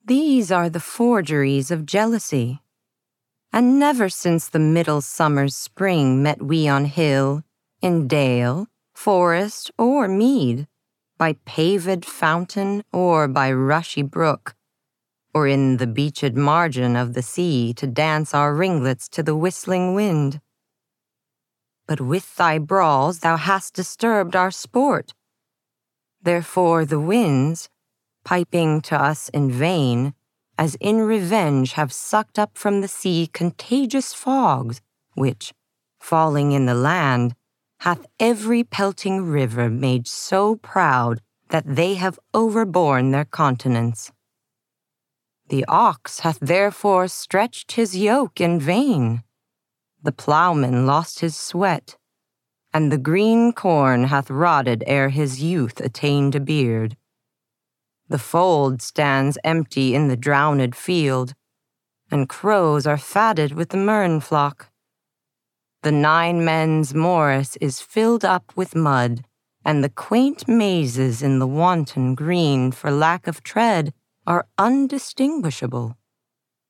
These are the forgeries of jealousy. And never since the middle summer's spring met we on hill, in dale, forest, or mead, by paved fountain or by rushy brook, or in the beached margin of the sea to dance our ringlets to the whistling wind. But with thy brawls thou hast disturbed our sport. Therefore the winds, piping to us in vain, as in revenge have sucked up from the sea contagious fogs, which, falling in the land, hath every pelting river made so proud that they have overborne their continents. The ox hath therefore stretched his yoke in vain, the ploughman lost his sweat, and the green corn hath rotted ere his youth attained a beard. The fold stands empty in the drowned field, and crows are fatted with the mern flock. The 9 men's morris is filled up with mud, and the quaint mazes in the wanton green for lack of tread are undistinguishable.